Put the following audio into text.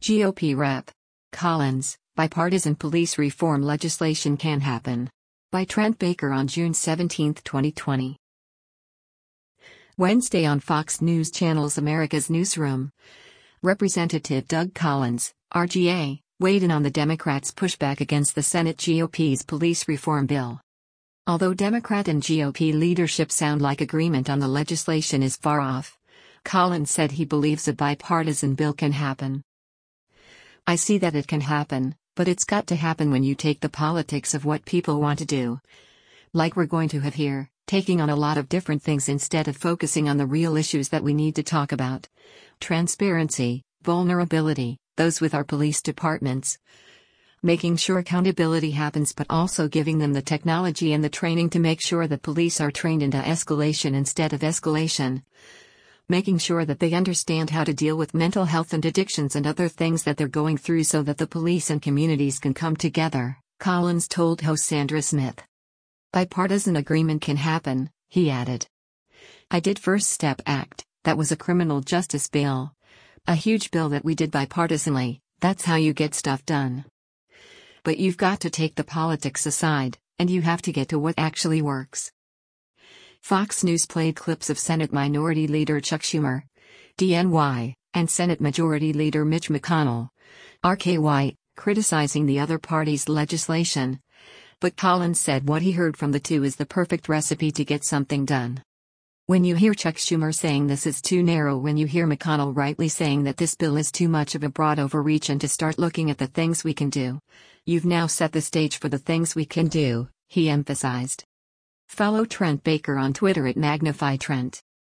GOP Rep. Collins, bipartisan police reform legislation can happen. By Trent Baker on June 17, 2020. Wednesday on Fox News Channel's America's Newsroom. Representative Doug Collins, RGA, weighed in on the Democrats' pushback against the Senate GOP's police reform bill. Although Democrat and GOP leadership sound like agreement on the legislation is far off, Collins said he believes a bipartisan bill can happen. "I see that it can happen, but it's got to happen when you take the politics of what people want to do. Like we're going to have here, taking on a lot of different things instead of focusing on the real issues that we need to talk about. Transparency, vulnerability, those with our police departments. Making sure accountability happens but also giving them the technology and the training to make sure that police are trained into escalation instead of escalation. Making sure that they understand how to deal with mental health and addictions and other things that they're going through so that the police and communities can come together," Collins told host Sandra Smith. "Bipartisan agreement can happen," he added. "I did First Step Act, that was a criminal justice bill. A huge bill that we did bipartisanly, that's how you get stuff done. But you've got to take the politics aside, and you have to get to what actually works." Fox News played clips of Senate Minority Leader Chuck Schumer, DNY, and Senate Majority Leader Mitch McConnell, RKY, criticizing the other party's legislation. But Collins said what he heard from the two is the perfect recipe to get something done. When you hear Chuck Schumer saying this is too narrow, when you hear McConnell rightly saying that this bill is too much of a broad overreach and to start looking at the things we can do, you've now set the stage for the things we can do, he emphasized. Follow Trent Baker on Twitter at MagnifyTrent.